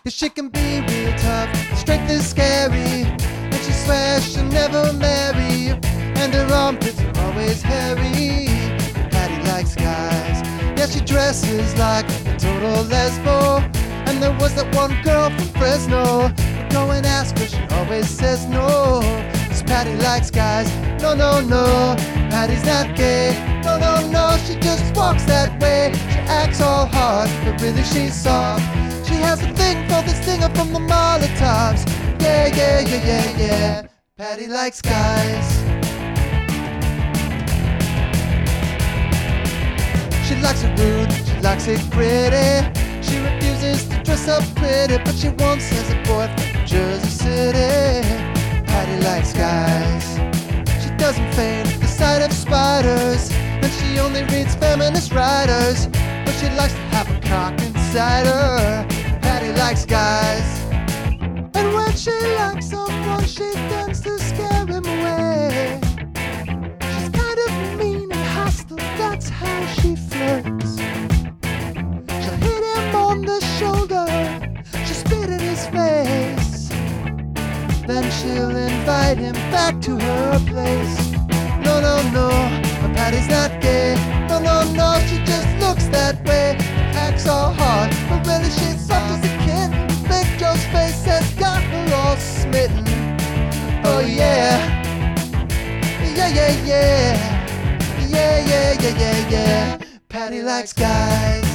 'Cause she can be real tough, strength is scary, and she swears she'll never marry, and her armpits are always hairy. Patty likes guys, yeah, she dresses like a total lesbo. And there was that one girl from Fresno, but go and ask her, she always says no. 'Cause Patty likes guys, no, no, no. Patty's not gay, no, no, no. She just walks that way, she acts all hard, but really she's soft. She has a thing for this singer from the Molotovs. Yeah, yeah, yeah, yeah, yeah. Patty likes guys. She likes it rude, she likes it gritty. She refuses to dress up pretty, but she once has a boyfriend from Jersey City. Patty likes guys. She doesn't feign the sight of spiders, and she only reads feminist writers, but she likes to have a cock inside her. Patty likes guys. And when she likes someone, she tends to scare him away. She's kind of mean and hostile, that's how she flirts. She'll hit him on the shoulder, she'll spit in his face, then she'll invite him back to her place. No, no, no, but Patty's not gay. No, no, no, she just looks that way, acts all hard, but really she's soft as a kitten. Big Joe's face has got her all smitten. Oh yeah, yeah, yeah, yeah, yeah, yeah, yeah, yeah, yeah. Patty likes guys.